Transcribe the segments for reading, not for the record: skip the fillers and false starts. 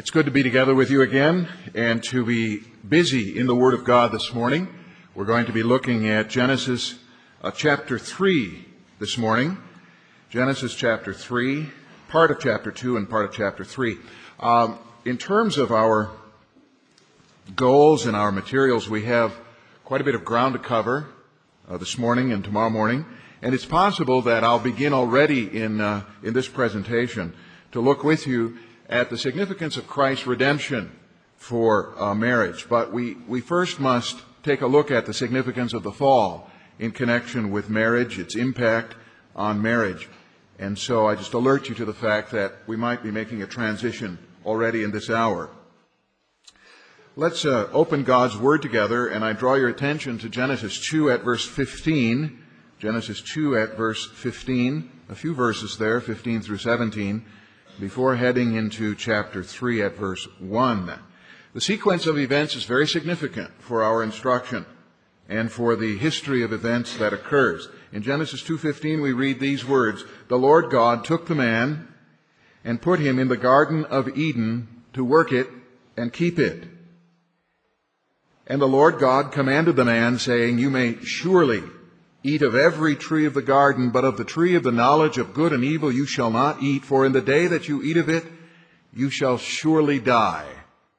It's good to be together with you again and to be busy in the Word of God this morning. We're going to be looking at Genesis chapter 3 this morning. Genesis chapter 3, part of chapter 2 and part of chapter 3. In terms of our goals and our materials, we have quite a bit of ground to cover this morning and tomorrow morning. And it's possible that I'll begin already in this presentation to look with you at the significance of Christ's redemption for marriage. But we first must take a look at the significance of the fall in connection with marriage, its impact on marriage. And so I just alert you to the fact that we might be making a transition already in this hour. Let's open God's Word together, and I draw your attention to Genesis 2 at verse 15. Genesis 2 at verse 15, a few verses there, 15 through 17, before heading into chapter 3 at verse 1. The sequence of events is very significant for our instruction and for the history of events that occurs. In Genesis 2:15 we read these words, "The Lord God took the man and put him in the Garden of Eden to work it and keep it. And the Lord God commanded the man, saying, You may surely eat of every tree of the garden, but of the tree of the knowledge of good and evil you shall not eat, for in the day that you eat of it, you shall surely die."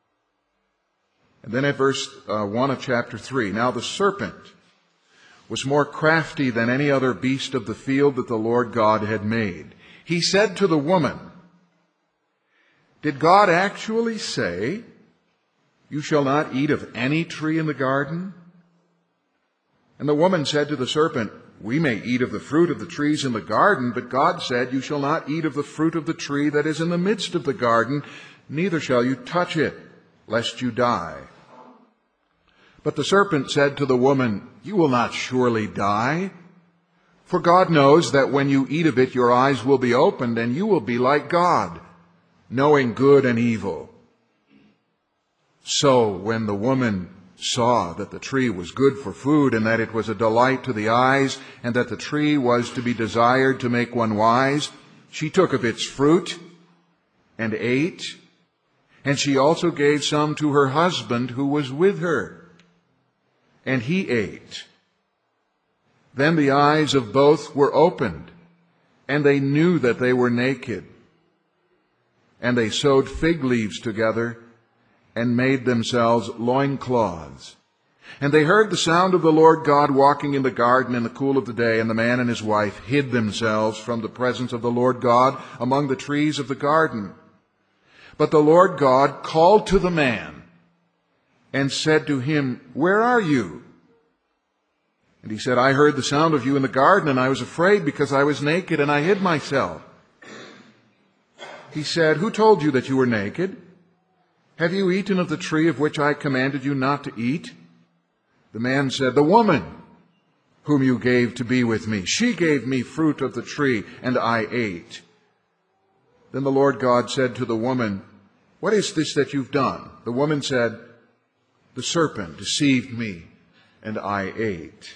And then at verse 1 of chapter 3, "Now the serpent was more crafty than any other beast of the field that the Lord God had made. He said to the woman, Did God actually say, You shall not eat of any tree in the garden? And the woman said to the serpent, We may eat of the fruit of the trees in the garden, but God said, You shall not eat of the fruit of the tree that is in the midst of the garden, neither shall you touch it, lest you die. But the serpent said to the woman, You will not surely die. For God knows that when you eat of it, your eyes will be opened, and you will be like God, knowing good and evil. So when the woman saw that the tree was good for food, and that it was a delight to the eyes, and that the tree was to be desired to make one wise, she took of its fruit and ate, and she also gave some to her husband who was with her, and he ate. Then the eyes of both were opened, and they knew that they were naked. And they sewed fig leaves together and made themselves loincloths. And they heard the sound of the Lord God walking in the garden in the cool of the day, and the man and his wife hid themselves from the presence of the Lord God among the trees of the garden. But the Lord God called to the man and said to him, Where are you? And he said, I heard the sound of you in the garden, and I was afraid because I was naked, and I hid myself. He said, Who told you that you were naked? Have you eaten of the tree of which I commanded you not to eat? The man said, The woman whom you gave to be with me, she gave me fruit of the tree, and I ate. Then the Lord God said to the woman, What is this that you've done? The woman said, The serpent deceived me, and I ate.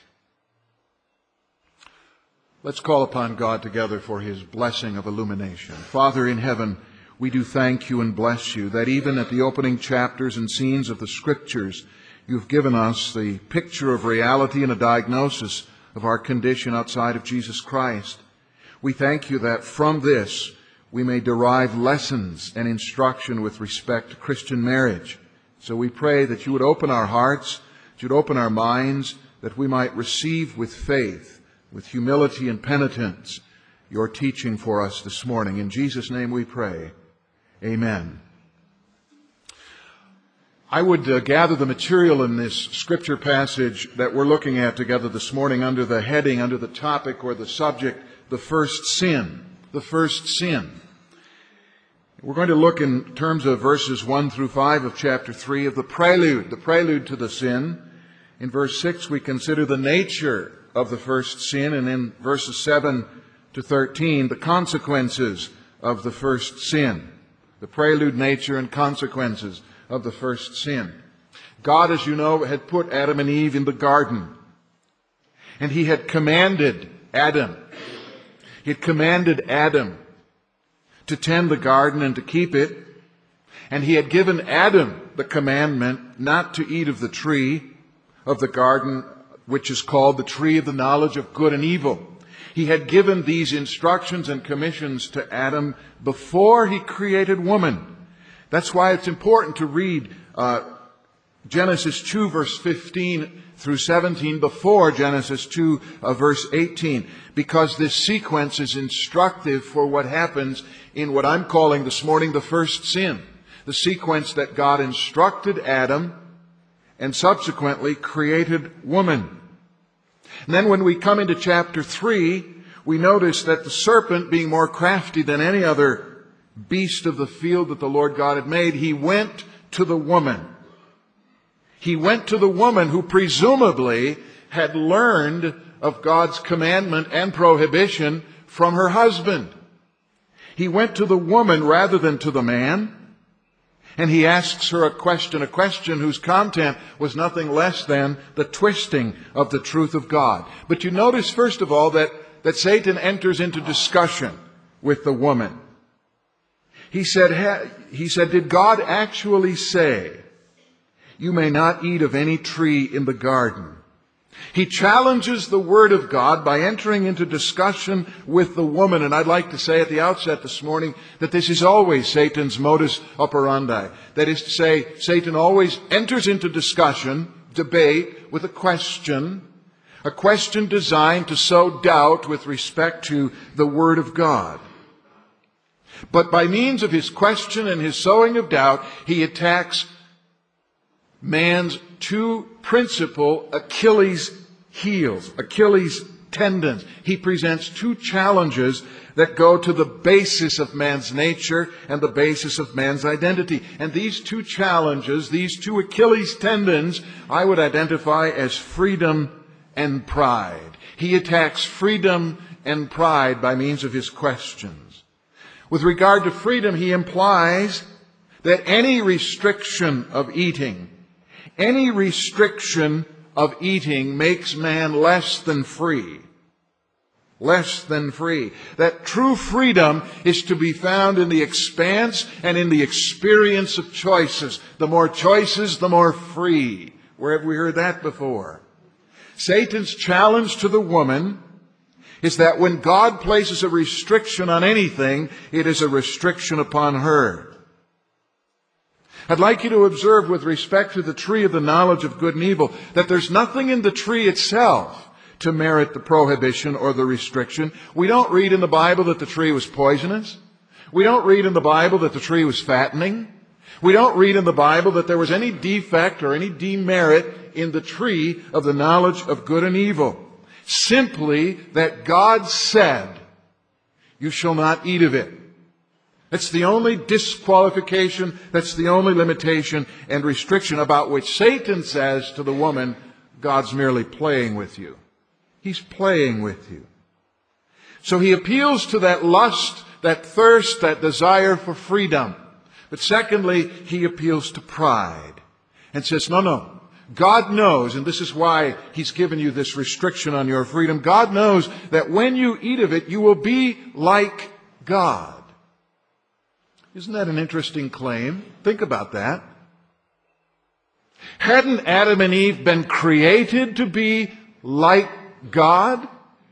Let's call upon God together for His blessing of illumination. Father in heaven, we do thank you and bless you that even at the opening chapters and scenes of the Scriptures, you've given us the picture of reality and a diagnosis of our condition outside of Jesus Christ. We thank you that from this we may derive lessons and instruction with respect to Christian marriage. So we pray that you would open our hearts, that you'd open our minds, that we might receive with faith, with humility and penitence, your teaching for us this morning. In Jesus' name we pray. Amen. I would gather the material in this scripture passage that we're looking at together this morning under the heading, under the topic or the subject, the first sin. The first sin. We're going to look in terms of verses 1 through 5 of chapter 3 of the prelude to the sin. In verse 6 we consider the nature of the first sin, and in verses 7 to 13 the consequences of the first sin. The prelude, nature, and consequences of the first sin. God, as you know, had put Adam and Eve in the garden. And He had commanded Adam. He had commanded Adam to tend the garden and to keep it. And he had given Adam the commandment not to eat of the tree of the garden, which is called the tree of the knowledge of good and evil. He had given these instructions and commissions to Adam before he created woman. That's why it's important to read Genesis 2 verse 15 through 17 before Genesis 2 verse 18, because this sequence is instructive for what happens in what I'm calling this morning the first sin. The sequence that God instructed Adam and subsequently created woman. And then when we come into chapter 3, we notice that the serpent, being more crafty than any other beast of the field that the Lord God had made, he went to the woman. He went to the woman who presumably had learned of God's commandment and prohibition from her husband. He went to the woman rather than to the man. And he asks her a question whose content was nothing less than the twisting of the truth of God. But you notice, first of all, that Satan enters into discussion with the woman. He said, did God actually say, you may not eat of any tree in the garden? He challenges the Word of God by entering into discussion with the woman. And I'd like to say at the outset this morning that this is always Satan's modus operandi. That is to say, Satan always enters into discussion, debate, with a question designed to sow doubt with respect to the Word of God. But by means of his question and his sowing of doubt, he attacks man's two principal Achilles heels, Achilles tendons. He presents two challenges that go to the basis of man's nature and the basis of man's identity. And these two challenges, these two Achilles tendons, I would identify as freedom and pride. He attacks freedom and pride by means of his questions. With regard to freedom, he implies that any restriction of eating makes man less than free. Less than free. That true freedom is to be found in the expanse and in the experience of choices. The more choices, the more free. Where have we heard that before? Satan's challenge to the woman is that when God places a restriction on anything, it is a restriction upon her. I'd like you to observe with respect to the tree of the knowledge of good and evil that there's nothing in the tree itself to merit the prohibition or the restriction. We don't read in the Bible that the tree was poisonous. We don't read in the Bible that the tree was fattening. We don't read in the Bible that there was any defect or any demerit in the tree of the knowledge of good and evil. Simply that God said, you shall not eat of it. That's the only disqualification, that's the only limitation and restriction about which Satan says to the woman, God's merely playing with you. He's playing with you. So he appeals to that lust, that thirst, that desire for freedom. But secondly, he appeals to pride and says, no. God knows, and this is why he's given you this restriction on your freedom. God knows that when you eat of it, you will be like God. Isn't that an interesting claim? Think about that. Hadn't Adam and Eve been created to be like God?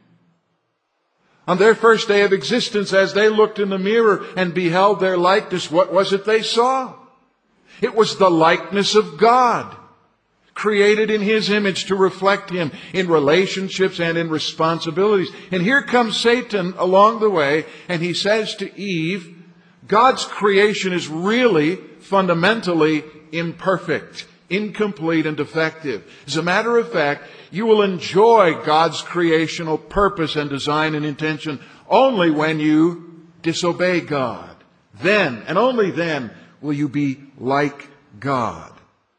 On their first day of existence, as they looked in the mirror and beheld their likeness, what was it they saw? It was the likeness of God, created in His image to reflect Him in relationships and in responsibilities. And here comes Satan along the way, and he says to Eve, God's creation is really fundamentally imperfect, incomplete, and defective. As a matter of fact, you will enjoy God's creational purpose and design and intention only when you disobey God. Then, and only then, will you be like God.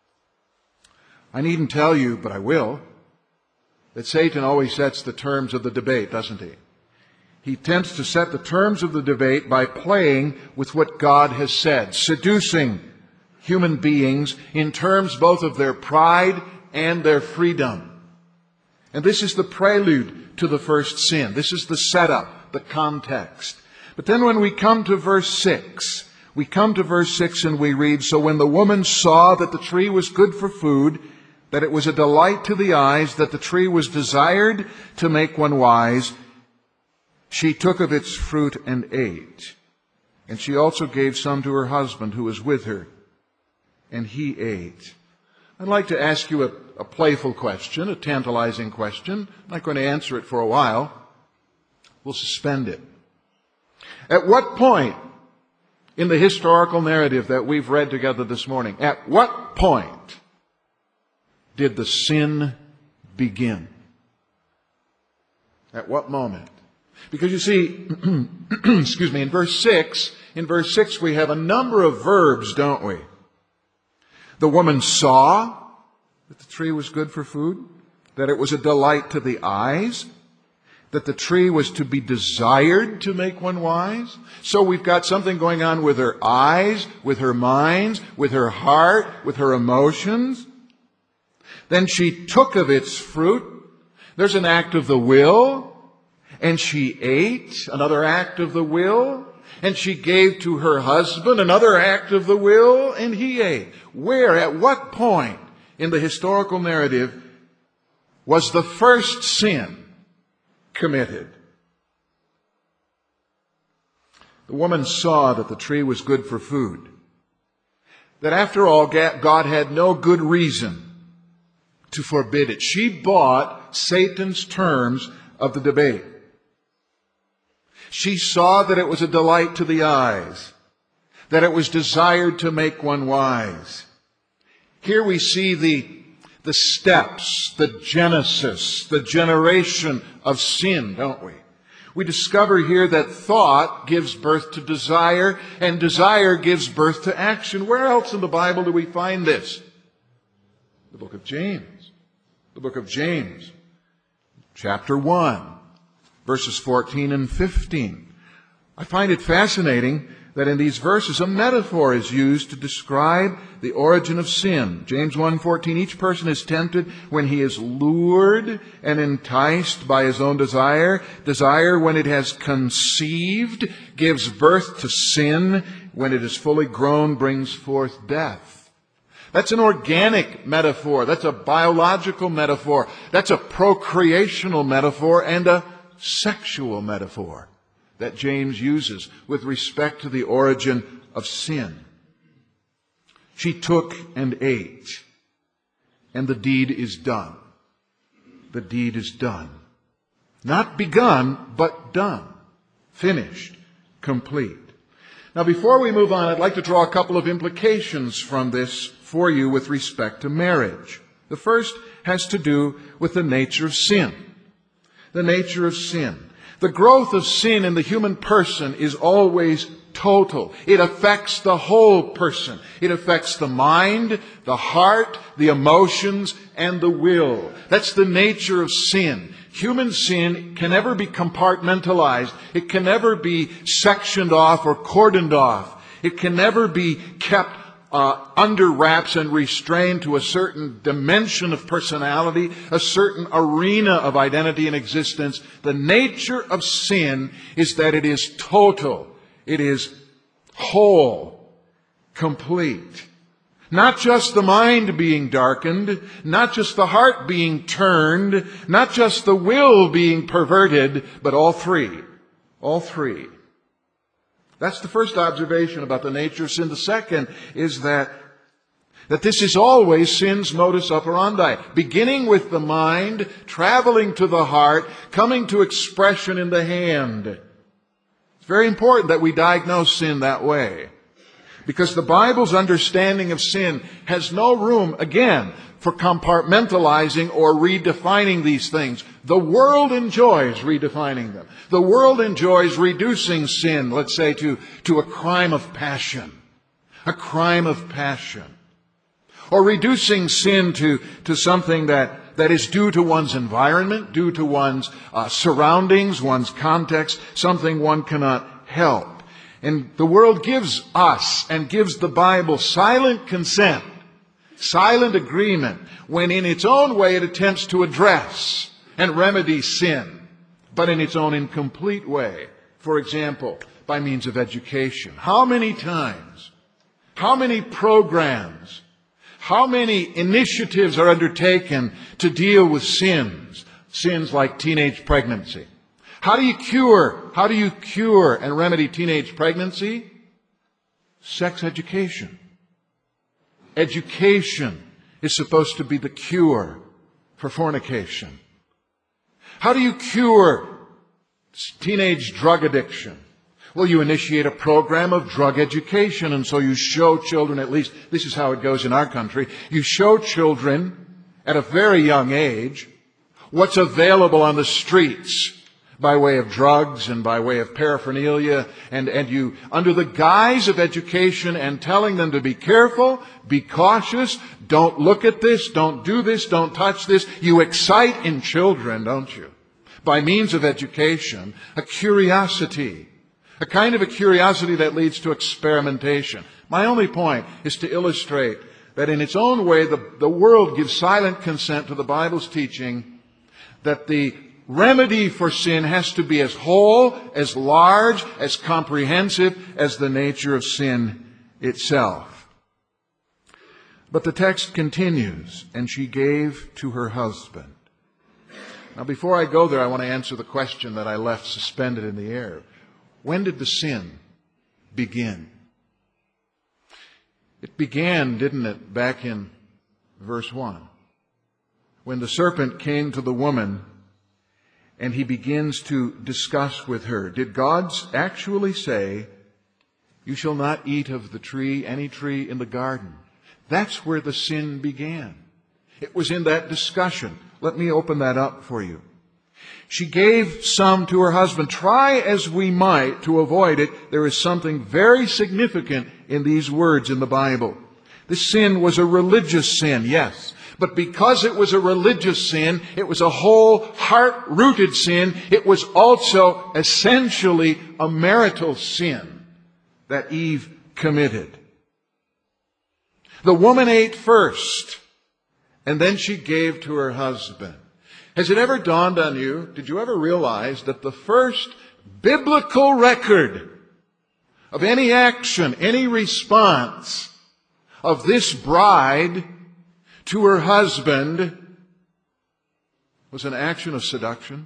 I needn't tell you, but I will, that Satan always sets the terms of the debate, doesn't he? He tends to set the terms of the debate by playing with what God has said, seducing human beings in terms both of their pride and their freedom. And this is the prelude to the first sin. This is the setup, the context. But then when we come to verse 6, We come to verse 6 and we read, "So when the woman saw that the tree was good for food, that it was a delight to the eyes, that the tree was desired to make one wise, she took of its fruit and ate. And she also gave some to her husband who was with her, and he ate." I'd like to ask you a playful question, a tantalizing question. I'm not going to answer it for a while. We'll suspend it. At what point in the historical narrative that we've read together this morning, at what point did the sin begin? At what moment? Because you see, excuse me, in verse 6 we have a number of verbs, don't we? The woman saw that the tree was good for food, that it was a delight to the eyes, that the tree was to be desired to make one wise. So we've got something going on with her eyes, with her mind, with her heart, with her emotions. Then she took of its fruit. There's an act of the will. And she ate, another act of the will. And she gave to her husband, another act of the will, and he ate. Where, at what point in the historical narrative was the first sin committed? The woman saw that the tree was good for food. That after all, God had no good reason to forbid it. She bought Satan's terms of the debate. She saw that it was a delight to the eyes, that it was desired to make one wise. Here we see the steps, the genesis, the generation of sin, don't we? We discover here that thought gives birth to desire, and desire gives birth to action. Where else in the Bible do we find this? The book of James. The book of James, chapter 1. Verses 14 and 15. I find it fascinating that in these verses a metaphor is used to describe the origin of sin. James 1:14, each person is tempted when he is lured and enticed by his own desire. Desire, when it has conceived, gives birth to sin. When it is fully grown, brings forth death. That's an organic metaphor. That's a biological metaphor. That's a procreational metaphor and a sexual metaphor that James uses with respect to the origin of sin. She took and ate, and the deed is done. The deed is done. Not begun, but done. Finished. Complete. Now, before we move on, I'd like to draw a couple of implications from this for you with respect to marriage. The first has to do with the nature of sin. The nature of sin. The growth of sin in the human person is always total. It affects the whole person. It affects the mind, the heart, the emotions, and the will. That's the nature of sin. Human sin can never be compartmentalized. It can never be sectioned off or cordoned off. It can never be kept under wraps and restrained to a certain dimension of personality, a certain arena of identity and existence. The nature of sin is that it is total. It is whole, complete. Not just the mind being darkened, not just the heart being turned, not just the will being perverted, but all three. All three. That's the first observation about the nature of sin. The second is that this is always sin's modus operandi. Beginning with the mind, traveling to the heart, coming to expression in the hand. It's very important that we diagnose sin that way. Because the Bible's understanding of sin has no room, again, for compartmentalizing or redefining these things. The world enjoys redefining them. The world enjoys reducing sin, let's say, to a crime of passion. A crime of passion. Or reducing sin to something that is due to one's environment, due to one's surroundings, one's context, something one cannot help. And the world gives us and gives the Bible silent consent, silent agreement, when in its own way it attempts to address and remedy sin, but in its own incomplete way. For example, by means of education. How many times, how many programs, how many initiatives are undertaken to deal with sins like teenage pregnancy? How do you cure and remedy teenage pregnancy? Sex education. Education is supposed to be the cure for fornication. How do you cure teenage drug addiction? Well, you initiate a program of drug education, and so you show children, at least this is how it goes in our country, you show children at a very young age what's available on the streets by way of drugs and by way of paraphernalia, and you, under the guise of education and telling them to be careful, be cautious, don't look at this, don't do this, don't touch this, you excite in children, don't you? By means of education, a curiosity, a kind of a curiosity that leads to experimentation. My only point is to illustrate that in its own way, the world gives silent consent to the Bible's teaching that the remedy for sin has to be as whole, as large, as comprehensive as the nature of sin itself. But the text continues, and she gave to her husband. Now, before I go there, I want to answer the question that I left suspended in the air. When did the sin begin? It began, didn't it, back in verse 1, when the serpent came to the woman and he begins to discuss with her. Did God actually say, you shall not eat of the tree, any tree in the garden? That's where the sin began. It was in that discussion. Let me open that up for you. She gave some to her husband. Try as we might to avoid it, there is something very significant in these words in the Bible. This sin was a religious sin, yes. But because it was a religious sin, it was a whole heart-rooted sin, it was also essentially a marital sin that Eve committed. The woman ate first, and then she gave to her husband. Has it ever dawned on you, did you ever realize that the first biblical record of any action, any response of this bride to her husband was an action of seduction?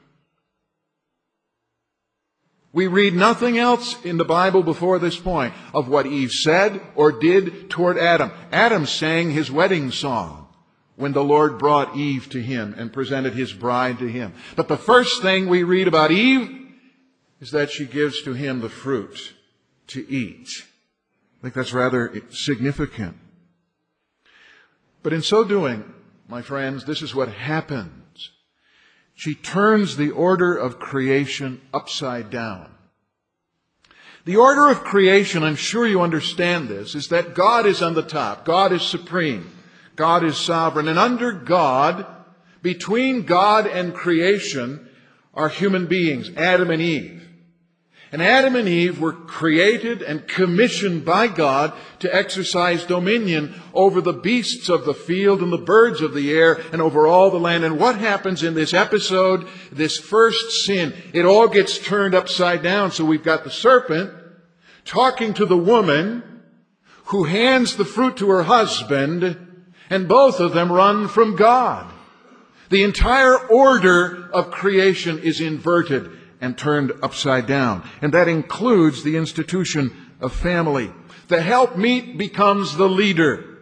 We read nothing else in the Bible before this point of what Eve said or did toward Adam. Adam sang his wedding song when the Lord brought Eve to him and presented his bride to him. But the first thing we read about Eve is that she gives to him the fruit to eat. I think that's rather significant. But in so doing, my friends, this is what happens. She turns the order of creation upside down. The order of creation, I'm sure you understand this, is that God is on the top. God is supreme. God is sovereign. And under God, between God and creation, are human beings, Adam and Eve. And Adam and Eve were created and commissioned by God to exercise dominion over the beasts of the field and the birds of the air and over all the land. And what happens in this episode, this first sin? It all gets turned upside down. So we've got the serpent talking to the woman who hands the fruit to her husband, and both of them run from God. The entire order of creation is inverted and turned upside down. And that includes the institution of family. The helpmeet becomes the leader.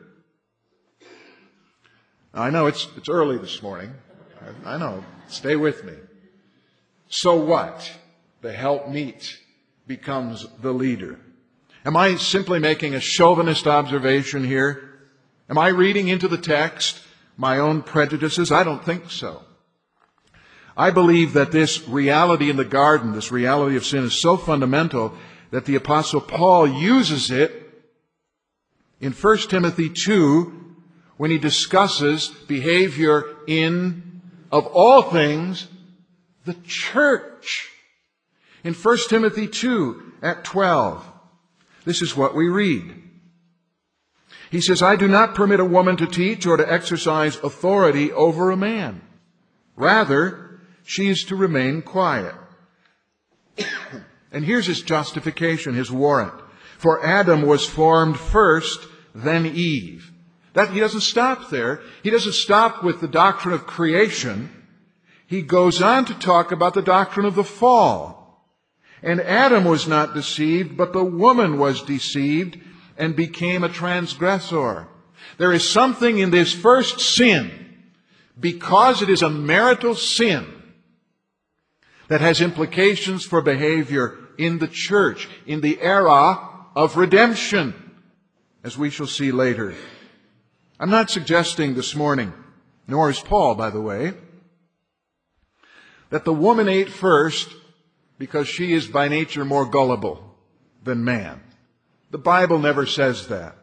I know it's early this morning. I know. Stay with me. So what? The helpmeet becomes the leader. Am I simply making a chauvinist observation here? Am I reading into the text my own prejudices? I don't think so. I believe that this reality in the garden, this reality of sin, is so fundamental that the Apostle Paul uses it in 1 Timothy 2 when he discusses behavior in, of all things, the church. In 1 Timothy 2 at 12, this is what we read. He says, I do not permit a woman to teach or to exercise authority over a man. Rather, she is to remain quiet. And here's his justification, his warrant. For Adam was formed first, then Eve. He doesn't stop there. He doesn't stop with the doctrine of creation. He goes on to talk about the doctrine of the fall. And Adam was not deceived, but the woman was deceived and became a transgressor. There is something in this first sin, because it is a marital sin, that has implications for behavior in the church, in the era of redemption, as we shall see later. I'm not suggesting this morning, nor is Paul, by the way, that the woman ate first because she is by nature more gullible than man. The Bible never says that.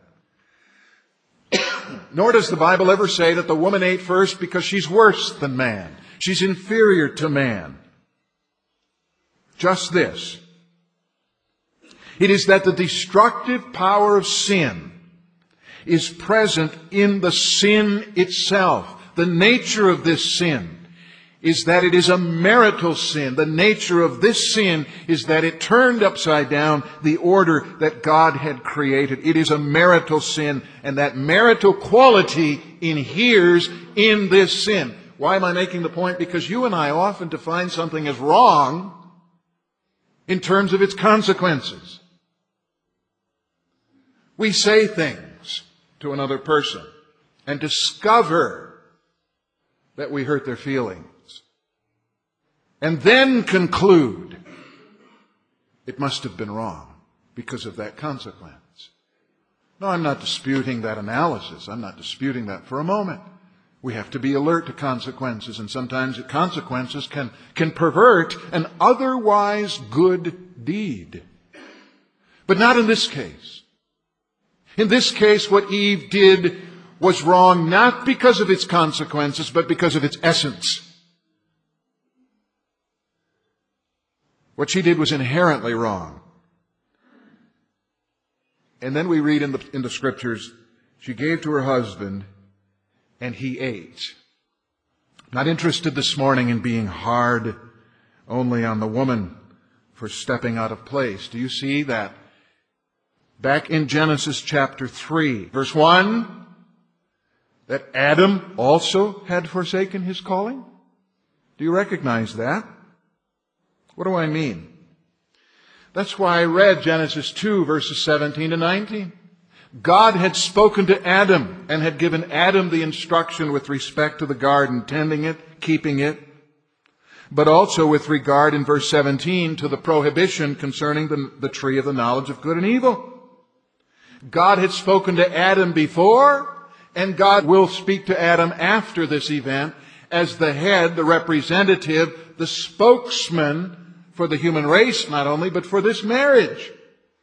Nor does the Bible ever say that the woman ate first because she's worse than man. She's inferior to man. Just this. It is that the destructive power of sin is present in the sin itself. The nature of this sin is that it is a marital sin. The nature of this sin is that it turned upside down the order that God had created. It is a marital sin, and that marital quality inheres in this sin. Why am I making the point? Because you and I often define something as wrong in terms of its consequences. We say things to another person and discover that we hurt their feelings, and then conclude it must have been wrong because of that consequence. No, I'm not disputing that analysis. I'm not disputing that for a moment. We have to be alert to consequences, and sometimes the consequences can pervert an otherwise good deed. But not in this case. In this case, what Eve did was wrong not because of its consequences, but because of its essence. What she did was inherently wrong. And then we read in the Scriptures, she gave to her husband, and he ate. Not interested this morning in being hard only on the woman for stepping out of place. Do you see that? Back in Genesis chapter 3, verse 1, that Adam also had forsaken his calling? Do you recognize that? What do I mean? That's why I read Genesis 2, verses 17 to 19. God had spoken to Adam and had given Adam the instruction with respect to the garden, tending it, keeping it, but also with regard in verse 17 to the prohibition concerning the tree of the knowledge of good and evil. God had spoken to Adam before, and God will speak to Adam after this event as the head, the representative, the spokesman for the human race, not only, but for this marriage.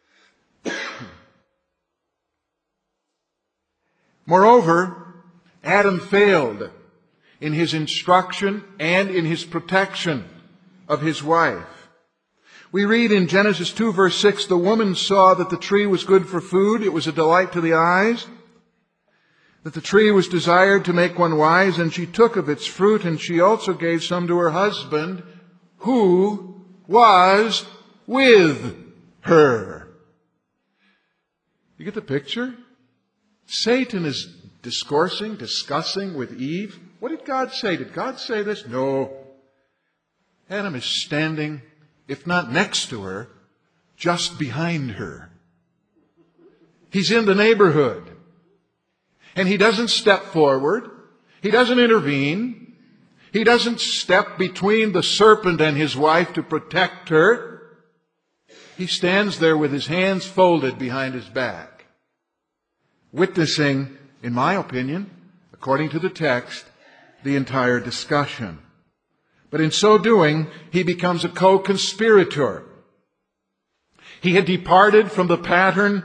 Moreover, Adam failed in his instruction and in his protection of his wife. We read in Genesis 2, verse 6, the woman saw that the tree was good for food, it was a delight to the eyes, that the tree was desired to make one wise, and she took of its fruit, and she also gave some to her husband, who was with her. You get the picture? Satan is discussing with Eve. What did God say? Did God say this? No. Adam is standing, if not next to her, just behind her. He's in the neighborhood. And he doesn't step forward. He doesn't intervene. He doesn't step between the serpent and his wife to protect her. He stands there with his hands folded behind his back, witnessing, in my opinion, according to the text, the entire discussion. But in so doing, he becomes a co-conspirator. He had departed from the pattern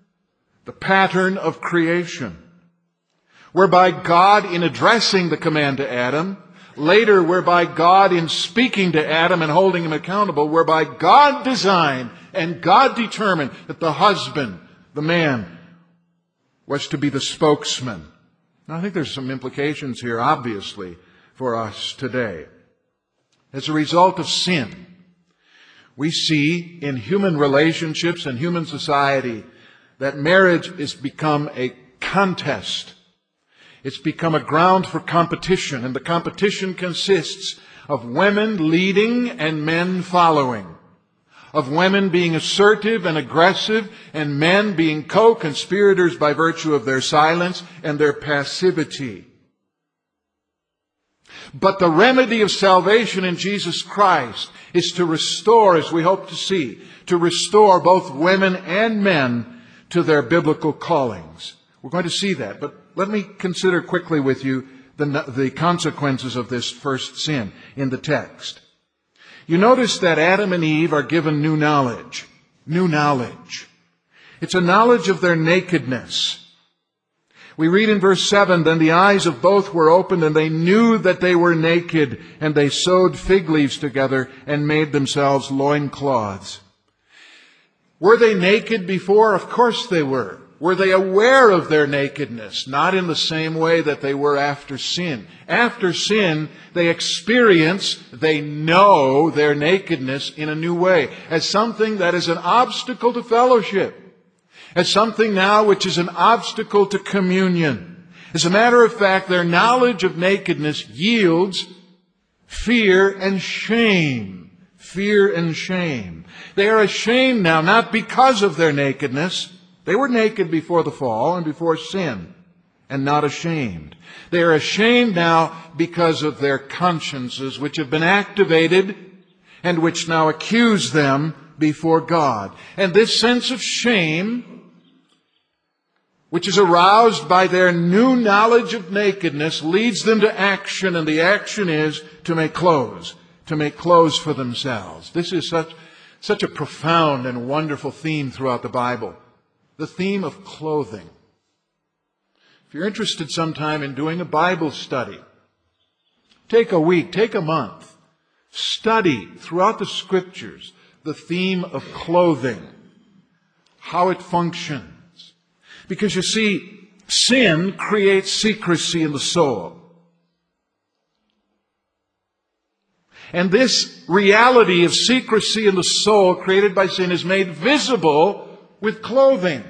of creation, whereby God, in addressing the command to Adam, later whereby God, in speaking to Adam and holding him accountable, whereby God designed and God determined that the husband, the man, was to be the spokesman. Now, I think there's some implications here, obviously, for us today. As a result of sin, We see in human relationships and human society that marriage has become a contest. It's become a ground for competition, and the competition consists of women leading and men following, of women being assertive and aggressive, and men being co-conspirators by virtue of their silence and their passivity. But the remedy of salvation in Jesus Christ is to restore, as we hope to see, to restore both women and men to their biblical callings. We're going to see that, but let me consider quickly with you the consequences of this first sin in the text. You notice that Adam and Eve are given new knowledge. New knowledge. It's a knowledge of their nakedness. We read in verse 7, "Then the eyes of both were opened, and they knew that they were naked, and they sewed fig leaves together and made themselves loincloths." Were they naked before? Of course they were. Were they aware of their nakedness? Not in the same way that they were after sin. After sin, they experience, they know their nakedness in a new way, as something that is an obstacle to fellowship, as something now which is an obstacle to communion. As a matter of fact, their knowledge of nakedness yields fear and shame. Fear and shame. They are ashamed now, not because of their nakedness. They were naked before the fall and before sin, and not ashamed. They are ashamed now because of their consciences, which have been activated and which now accuse them before God. And this sense of shame, which is aroused by their new knowledge of nakedness, leads them to action, and the action is to make clothes for themselves. This is such a profound and wonderful theme throughout the Bible. The theme of clothing. If you're interested sometime in doing a Bible study, take a week, take a month, study throughout the Scriptures the theme of clothing, how it functions. Because you see, sin creates secrecy in the soul. And this reality of secrecy in the soul created by sin is made visible with clothing.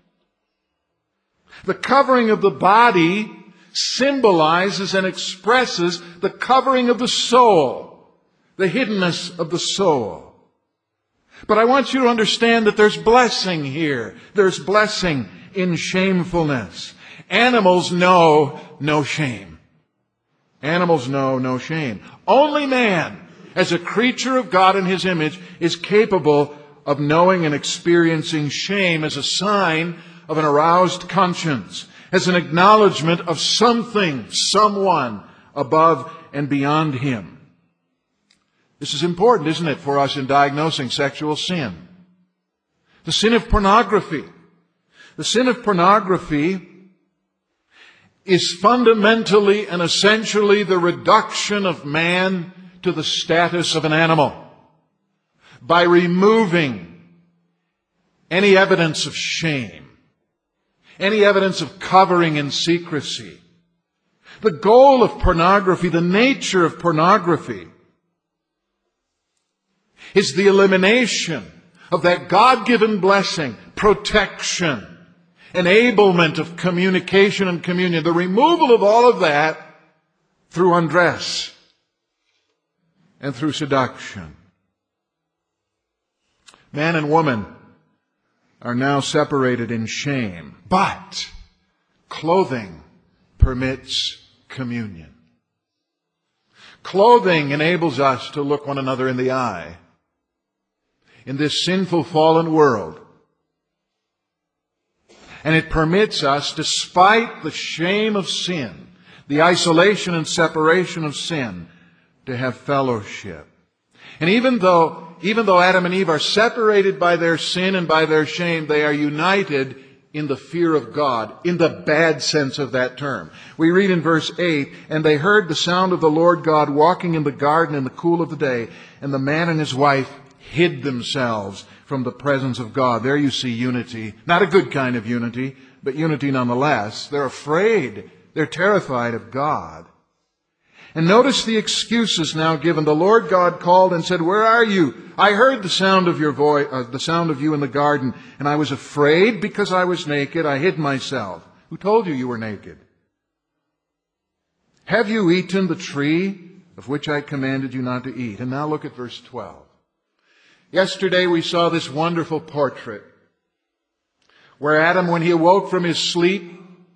The covering of the body symbolizes and expresses the covering of the soul, the hiddenness of the soul. But I want you to understand that there's blessing here. There's blessing in shamefulness. Animals know no shame. Animals know no shame. Only man, as a creature of God in His image, is capable of knowing and experiencing shame as a sign of an aroused conscience, as an acknowledgement of something, someone above and beyond him. This is important, isn't it, for us in diagnosing sexual sin? The sin of pornography. The sin of pornography is fundamentally and essentially the reduction of man to the status of an animal, by removing any evidence of shame, any evidence of covering and secrecy. The goal of pornography, the nature of pornography, is the elimination of that God-given blessing, protection, enablement of communication and communion, the removal of all of that through undress and through seduction. Man and woman are now separated in shame, but clothing permits communion. Clothing enables us to look one another in the eye. In this sinful, fallen world, and it permits us, despite the shame of sin, the isolation and separation of sin, to have fellowship. And even though Adam and Eve are separated by their sin and by their shame, they are united in the fear of God, in the bad sense of that term. We read in verse 8, "And they heard the sound of the Lord God walking in the garden in the cool of the day, and the man and his wife hid themselves from the presence of God." There you see unity. Not a good kind of unity, but unity nonetheless. They're afraid. They're terrified of God. And notice the excuses now given. The Lord God called and said, "Where are you? I heard the sound of your voice, the sound of you in the garden, and I was afraid because I was naked. I hid myself." Who told you you were naked? "Have you eaten the tree of which I commanded you not to eat?" And now look at verse 12. Yesterday we saw this wonderful portrait where Adam, when he awoke from his sleep,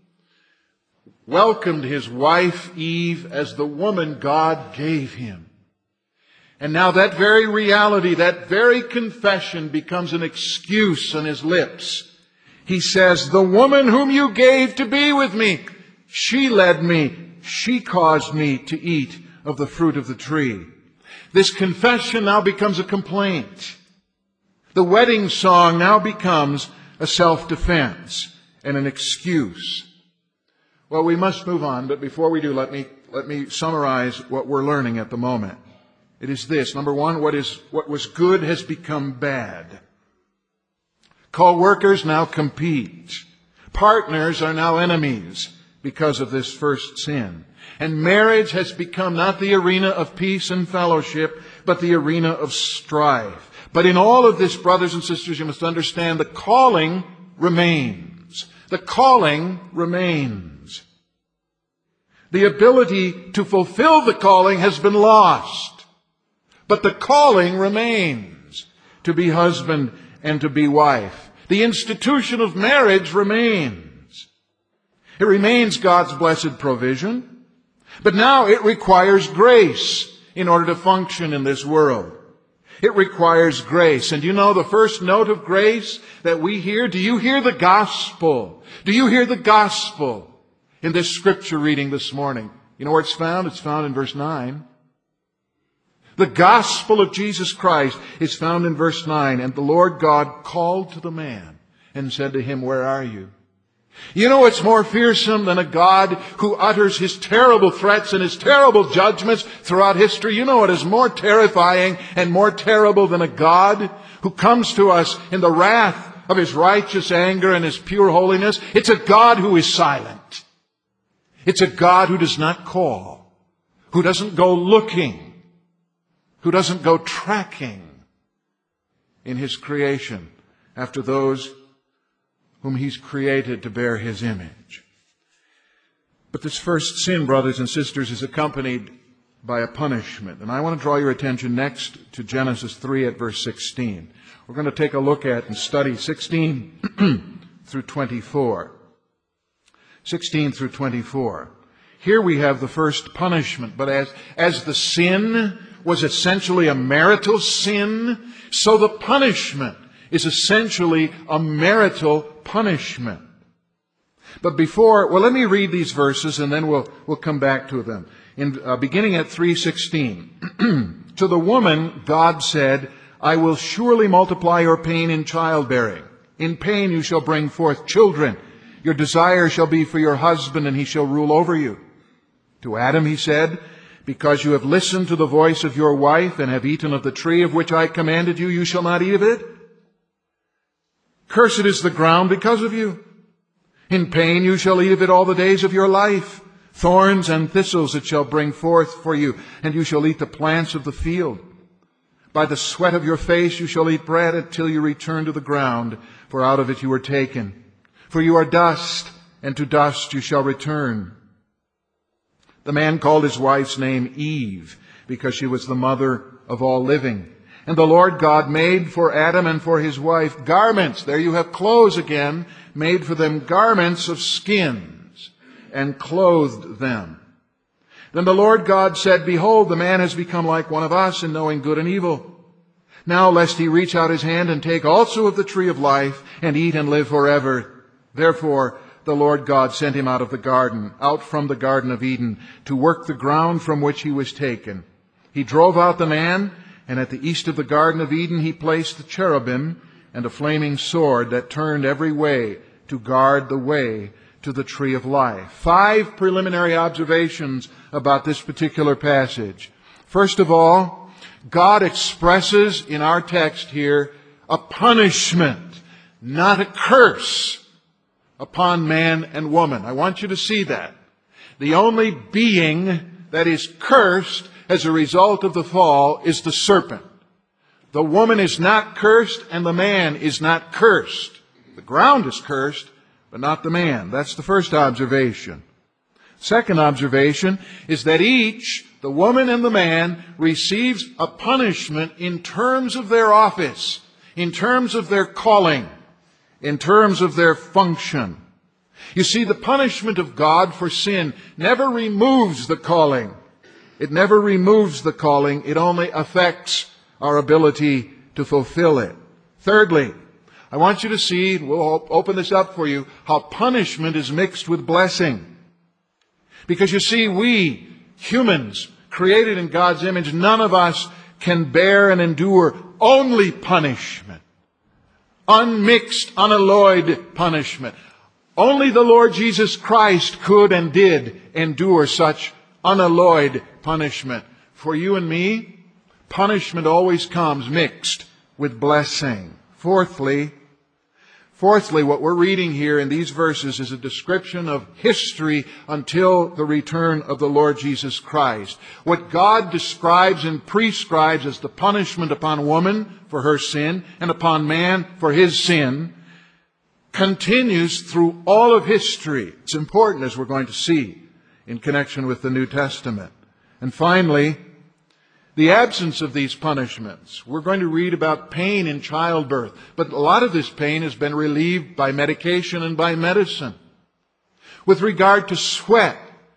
welcomed his wife Eve as the woman God gave him. And now that very reality, that very confession becomes an excuse on his lips. He says, "The woman whom you gave to be with me, she led me, she caused me to eat of the fruit of the tree." This confession now becomes a complaint. The wedding song now becomes a self-defense and an excuse. Well, we must move on, but before we do, let me summarize what we're learning at the moment. It is this. Number one, what was good has become bad. Co-workers now compete. Partners are now enemies because of this first sin. And marriage has become not the arena of peace and fellowship, but the arena of strife. But in all of this, brothers and sisters, you must understand the calling remains. The calling remains. The ability to fulfill the calling has been lost. But the calling remains to be husband and to be wife. The institution of marriage remains. It remains God's blessed provision. But now it requires grace in order to function in this world. It requires grace. And you know the first note of grace that we hear? Do you hear the gospel? Do you hear the gospel in this scripture reading this morning? You know where it's found? It's found in verse 9. The gospel of Jesus Christ is found in verse 9. "And the Lord God called to the man and said to him, Where are you?" You know what's more fearsome than a God who utters his terrible threats and his terrible judgments throughout history? You know what is more terrifying and more terrible than a God who comes to us in the wrath of his righteous anger and his pure holiness? It's a God who is silent. It's a God who does not call, who doesn't go looking, who doesn't go tracking in his creation after those whom he's created to bear his image. But this first sin, brothers and sisters, is accompanied by a punishment. And I want to draw your attention next to Genesis 3 at verse 16. We're going to take a look at and study 16 through 24. 16 through 24. Here we have the first punishment. But as the sin was essentially a marital sin, so the punishment is essentially a marital punishment. But let me read these verses and then we'll come back to them. Beginning at 3:16. To the woman, God said, "I will surely multiply your pain in childbearing. In pain you shall bring forth children. Your desire shall be for your husband, and he shall rule over you." To Adam he said, "Because you have listened to the voice of your wife and have eaten of the tree of which I commanded you, you shall not eat of it. Cursed is the ground because of you. In pain you shall eat of it all the days of your life. Thorns and thistles it shall bring forth for you, and you shall eat the plants of the field. By the sweat of your face you shall eat bread until you return to the ground, for out of it you were taken. For you are dust, and to dust you shall return." The man called his wife's name Eve, because she was the mother of all living. And the Lord God made for Adam and for his wife garments. There you have clothes again. Made for them garments of skins, and clothed them. Then the Lord God said, "Behold, the man has become like one of us in knowing good and evil. Now lest he reach out his hand and take also of the tree of life, and eat and live forever. Therefore the Lord God sent him out from the Garden of Eden, to work the ground from which he was taken. He drove out the man, and at the east of the Garden of Eden he placed the cherubim and a flaming sword that turned every way to guard the way to the tree of life." 5 preliminary observations about this particular passage. First of all, God expresses in our text here a punishment, not a curse, upon man and woman. I want you to see that. The only being that is cursed as a result of the fall is the serpent. The woman is not cursed and the man is not cursed. The ground is cursed, but not the man. That's the first observation. Second observation is that each, the woman and the man, receives a punishment in terms of their office, in terms of their calling, in terms of their function. You see, the punishment of God for sin never removes the calling. It never removes the calling. It only affects our ability to fulfill it. Thirdly, I want you to see, we'll open this up for you, how punishment is mixed with blessing. Because you see, we, humans, created in God's image, none of us can bear and endure only punishment. Unmixed, unalloyed punishment. Only the Lord Jesus Christ could and did endure such unalloyed punishment. For you and me, punishment always comes mixed with blessing. Fourthly, what we're reading here in these verses is a description of history until the return of the Lord Jesus Christ. What God describes and prescribes as the punishment upon woman for her sin and upon man for his sin continues through all of history. It's important, as we're going to see in connection with the New Testament. And finally, the absence of these punishments. We're going to read about pain in childbirth, but a lot of this pain has been relieved by medication and by medicine. With regard to sweat,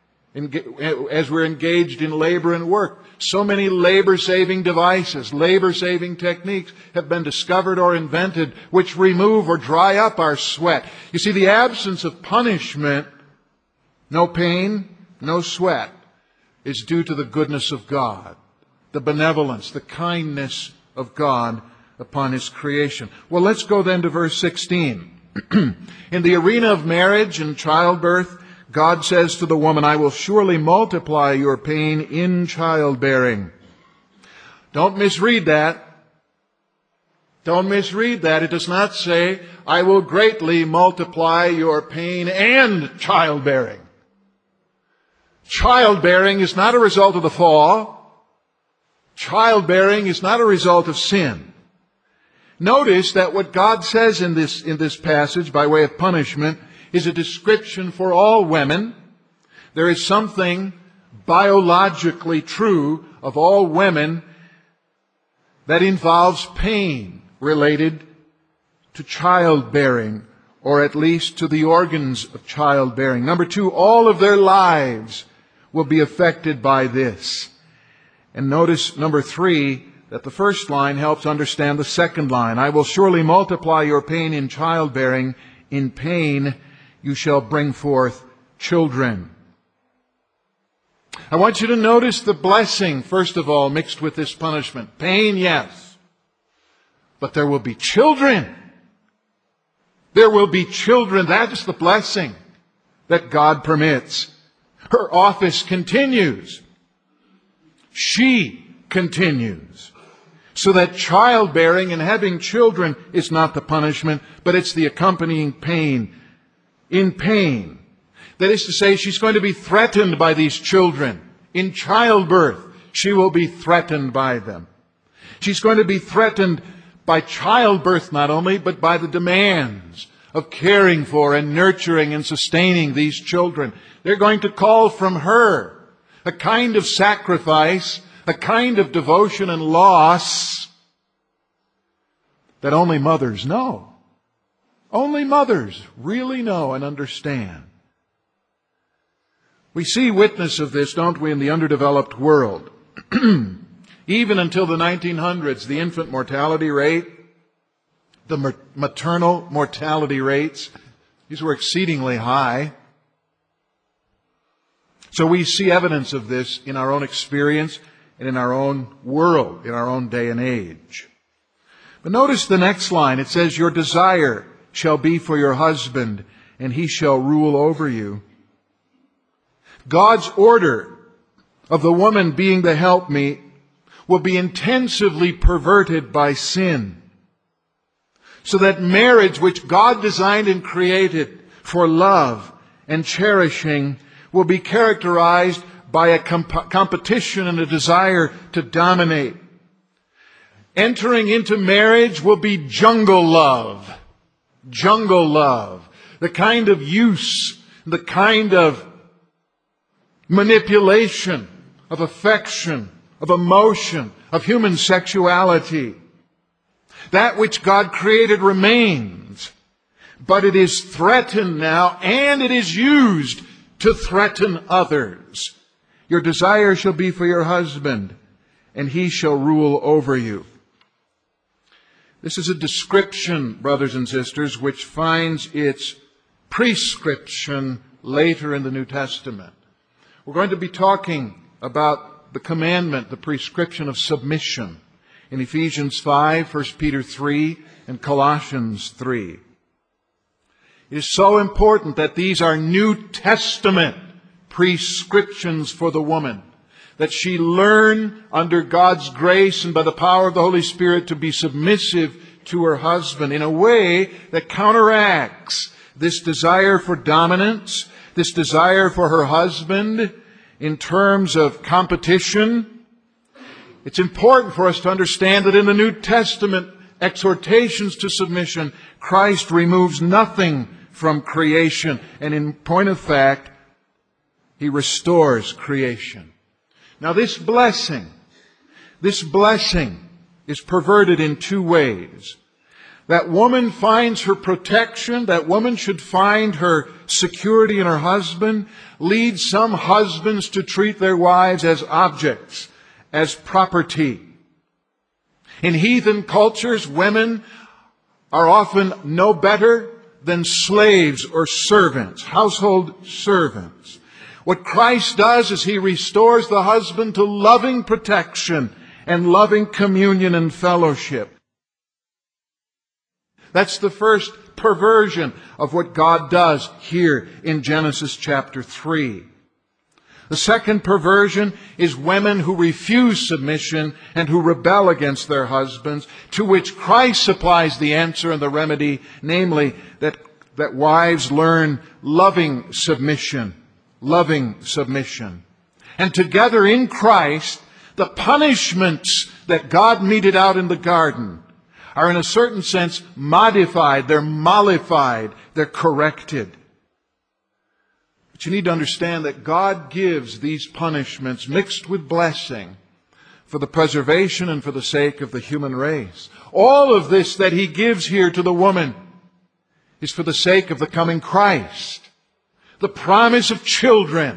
as we're engaged in labor and work, so many labor-saving devices, labor-saving techniques have been discovered or invented which remove or dry up our sweat. You see, the absence of punishment, no pain, no sweat, is due to the goodness of God, the benevolence, the kindness of God upon His creation. Well, let's go then to verse 16. In the arena of marriage and childbirth, God says to the woman, I will surely multiply your pain in childbearing. Don't misread that. Don't misread that. It does not say, I will greatly multiply your pain and childbearing. Childbearing is not a result of the fall. Childbearing is not a result of sin. Notice that what God says in this passage by way of punishment is a description for all women. There is something biologically true of all women that involves pain related to childbearing, or at least to the organs of childbearing. Number two, all of their lives will be affected by this. And notice, number three, that the first line helps understand the second line. I will surely multiply your pain in childbearing. In pain you shall bring forth children. I want you to notice the blessing, first of all, mixed with this punishment. Pain, yes. But there will be children. There will be children. That is the blessing that God permits. Her office continues. She continues. So that childbearing and having children is not the punishment, but it's the accompanying pain. In pain. That is to say, she's going to be threatened by these children. In childbirth, she will be threatened by them. She's going to be threatened by childbirth not only, but by the demands of caring for and nurturing and sustaining these children. They're going to call from her a kind of sacrifice, a kind of devotion and loss that only mothers know. Only mothers really know and understand. We see witness of this, don't we, in the underdeveloped world. Even until the 1900s, the infant mortality rate, the maternal mortality rates, these were exceedingly high. So we see evidence of this in our own experience and in our own world, in our own day and age. But notice the next line. It says, your desire shall be for your husband, and he shall rule over you. God's order of the woman being the helpmeet will be intensively perverted by sin. So that marriage, which God designed and created for love and cherishing, will be characterized by a competition and a desire to dominate. Entering into marriage will be jungle love. Jungle love. The kind of use, the kind of manipulation, of affection, of emotion, of human sexuality. That which God created remains, but it is threatened now, and it is used to threaten others. Your desire shall be for your husband, and he shall rule over you. This is a description, brothers and sisters, which finds its prescription later in the New Testament. We're going to be talking about the commandment, the prescription of submission in Ephesians 5, 1 Peter 3, and Colossians 3. It is so important that these are New Testament prescriptions for the woman, that she learn under God's grace and by the power of the Holy Spirit to be submissive to her husband in a way that counteracts this desire for dominance, this desire for her husband in terms of competition. It's important for us to understand that in the New Testament exhortations to submission, Christ removes nothing from creation, and in point of fact, He restores creation. Now this blessing is perverted in two ways. That woman finds her protection, that woman should find her security in her husband, leads some husbands to treat their wives as objects, as property. In heathen cultures, women are often no better than slaves or servants, household servants. What Christ does is He restores the husband to loving protection and loving communion and fellowship. That's the first perversion of what God does here in Genesis chapter 3. The second perversion is women who refuse submission and who rebel against their husbands, to which Christ supplies the answer and the remedy, namely that wives learn loving submission. Loving submission. And together in Christ, the punishments that God meted out in the garden are in a certain sense modified, they're mollified, they're corrected. But you need to understand that God gives these punishments mixed with blessing for the preservation and for the sake of the human race. All of this that He gives here to the woman is for the sake of the coming Christ. The promise of children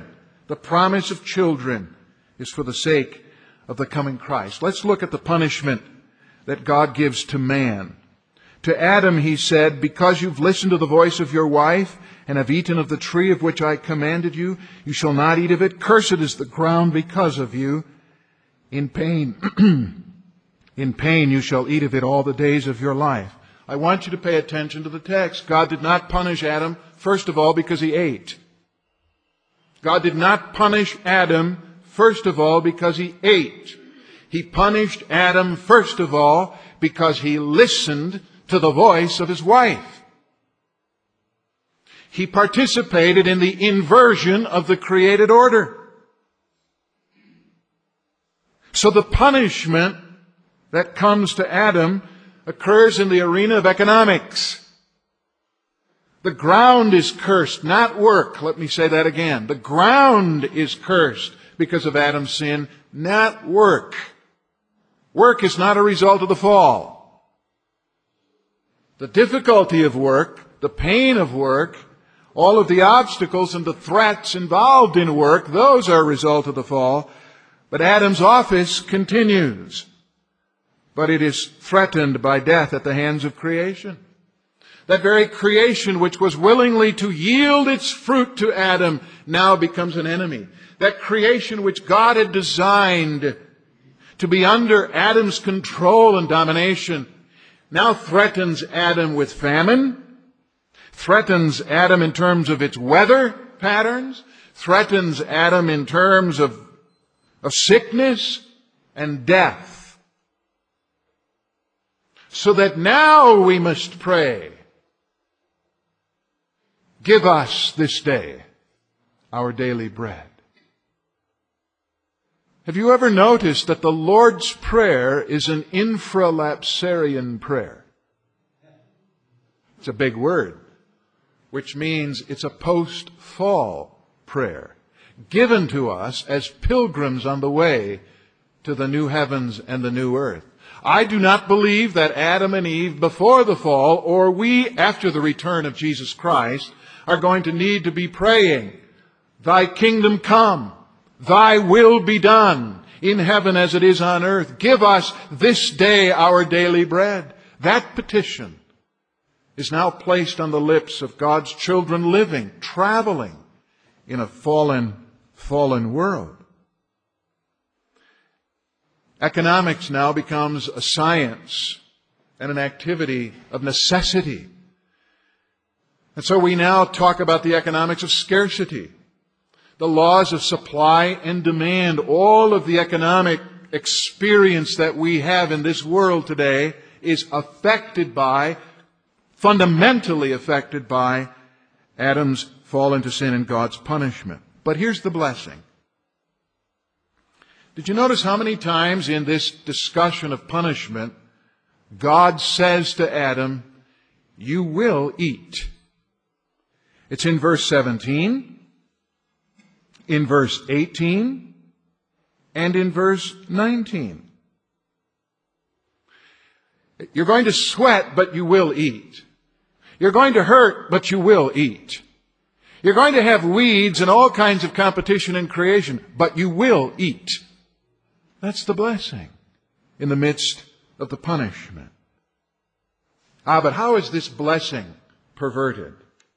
is for the sake of the coming Christ. Let's look at the punishment that God gives to man. To Adam He said, because you've listened to the voice of your wife and have eaten of the tree of which I commanded you, you shall not eat of it. Cursed is the ground because of you. In pain you shall eat of it all the days of your life. I want you to pay attention to the text. God did not punish Adam, first of all, because he ate. God did not punish Adam, first of all, because he ate. He punished Adam, first of all, because he listened to the voice of his wife. He participated in the inversion of the created order. So the punishment that comes to Adam occurs in the arena of economics. The ground is cursed, not work. Let me say that again. The ground is cursed because of Adam's sin, not work. Work is not a result of the fall. The difficulty of work, the pain of work, all of the obstacles and the threats involved in work, those are a result of the fall. But Adam's office continues. But it is threatened by death at the hands of creation. That very creation which was willingly to yield its fruit to Adam now becomes an enemy. That creation which God had designed to be under Adam's control and domination now threatens Adam with famine, threatens Adam in terms of its weather patterns, threatens Adam in terms of sickness and death. So that now we must pray, give us this day our daily bread. Have you ever noticed that the Lord's Prayer is an infralapsarian prayer? It's a big word, which means it's a post-fall prayer, given to us as pilgrims on the way to the new heavens and the new earth. I do not believe that Adam and Eve before the fall, or we after the return of Jesus Christ, are going to need to be praying, "Thy kingdom come, Thy will be done in heaven as it is on earth. Give us this day our daily bread." That petition is now placed on the lips of God's children living, traveling in a fallen world. Economics now becomes a science and an activity of necessity. And so we now talk about the economics of scarcity, the laws of supply and demand. All of the economic experience that we have in this world today is fundamentally affected by Adam's fall into sin and God's punishment. But here's the blessing. Did you notice how many times in this discussion of punishment, God says to Adam, "You will eat"? It's in verse 17, in verse 18, and in verse 19. You're going to sweat, but you will eat. You're going to hurt, but you will eat. You're going to have weeds and all kinds of competition in creation, but you will eat. That's the blessing in the midst of the punishment. But how is this blessing perverted?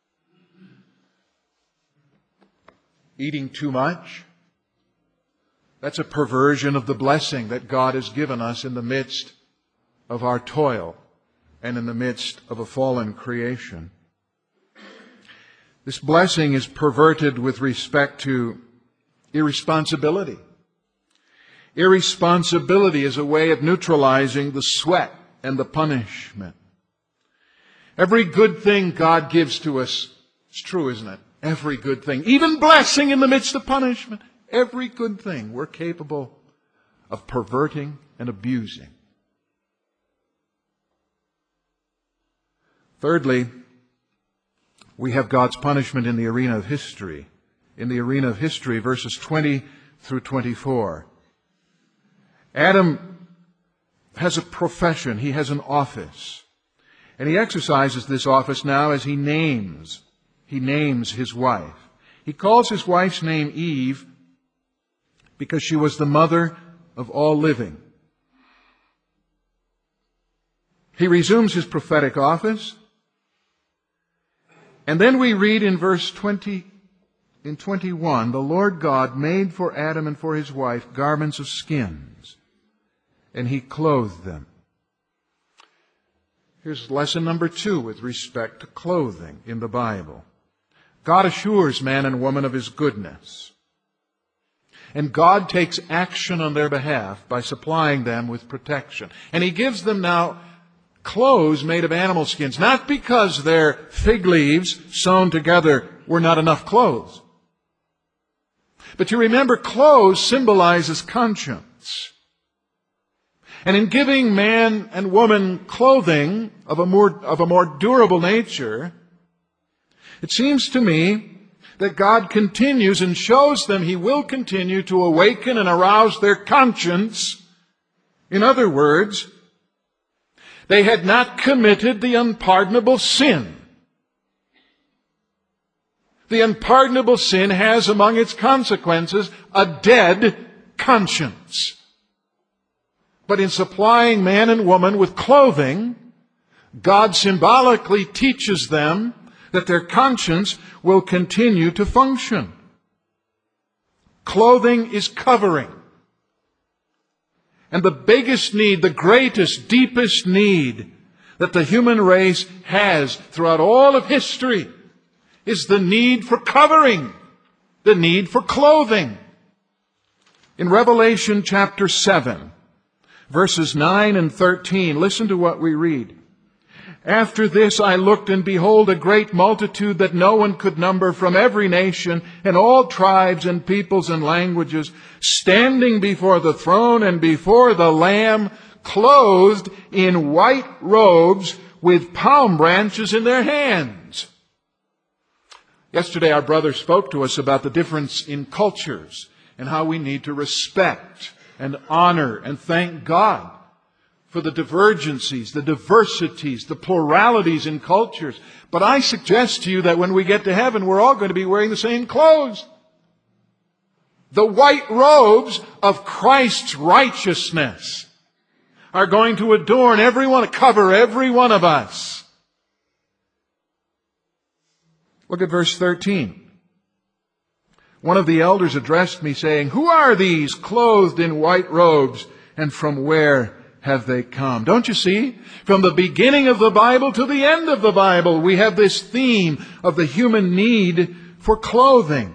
Eating too much? That's a perversion of the blessing that God has given us in the midst of our toil and in the midst of a fallen creation. This blessing is perverted with respect to irresponsibility. Irresponsibility is a way of neutralizing the sweat and the punishment. Every good thing God gives to us, it's true, isn't it? Every good thing, even blessing in the midst of punishment, every good thing we're capable of perverting and abusing. Thirdly, we have God's punishment in the arena of history. In the arena of history, verses 20 through 24. Adam has a profession. He has an office. And he exercises this office now as he names his wife. He calls his wife's name Eve because she was the mother of all living. He resumes his prophetic office. And then we read in verse 20, in 21, the Lord God made for Adam and for his wife garments of skins, and he clothed them. Here's lesson number 2 with respect to clothing in the Bible. God assures man and woman of his goodness. And God takes action on their behalf by supplying them with protection. And he gives them now clothes made of animal skins, not because their fig leaves sewn together were not enough clothes. But you remember, clothes symbolizes conscience. And in giving man and woman clothing of a more durable nature, it seems to me that God continues and shows them He will continue to awaken and arouse their conscience. In other words, they had not committed the unpardonable sin. The unpardonable sin has among its consequences a dead conscience. But in supplying man and woman with clothing, God symbolically teaches them that their conscience will continue to function. Clothing is covering. And the biggest need, the greatest, deepest need that the human race has throughout all of history is the need for covering, the need for clothing. In Revelation chapter 7, verses 9 and 13, listen to what we read. After this I looked, and behold, a great multitude that no one could number, from every nation and all tribes and peoples and languages, standing before the throne and before the Lamb, clothed in white robes with palm branches in their hands. Yesterday our brother spoke to us about the difference in cultures and how we need to respect and honor and thank God for the divergencies, the diversities, the pluralities in cultures. But I suggest to you that when we get to heaven, we're all going to be wearing the same clothes. The white robes of Christ's righteousness are going to adorn cover every one of us. Look at verse 13. One of the elders addressed me, saying, "Who are these clothed in white robes, and from where have they come?" Don't you see? From the beginning of the Bible to the end of the Bible, we have this theme of the human need for clothing.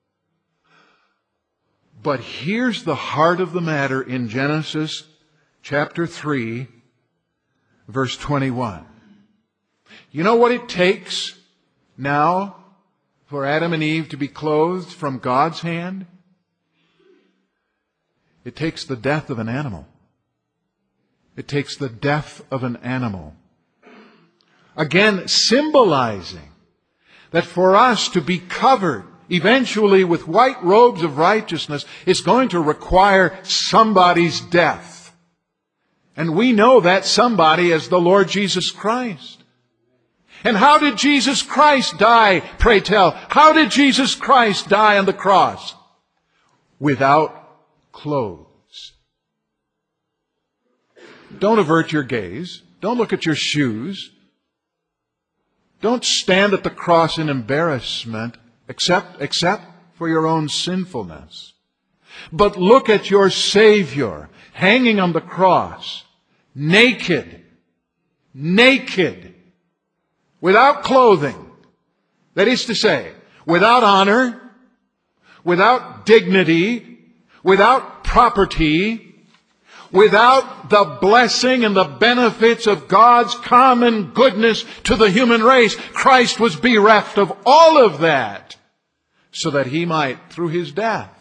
But here's the heart of the matter in Genesis chapter 3, verse 21. You know what it takes now for Adam and Eve to be clothed from God's hand? It takes the death of an animal. It takes the death of an animal. Again, symbolizing that for us to be covered eventually with white robes of righteousness is going to require somebody's death. And we know that somebody as the Lord Jesus Christ. And how did Jesus Christ die, pray tell? How did Jesus Christ die on the cross? Without clothes. Don't avert your gaze. Don't look at your shoes. Don't stand at the cross in embarrassment, except for your own sinfulness. But look at your Savior hanging on the cross, naked, without clothing. That is to say, without honor, without dignity, without property, without the blessing and the benefits of God's common goodness to the human race. Christ was bereft of all of that so that He might, through His death,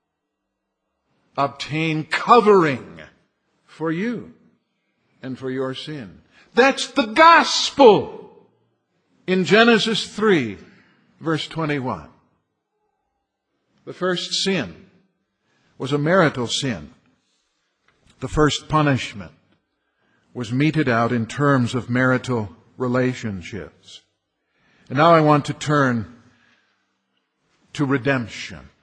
obtain covering for you and for your sin. That's the gospel in Genesis 3, verse 21. The first sin was a marital sin. The first punishment was meted out in terms of marital relationships. And now I want to turn to redemption.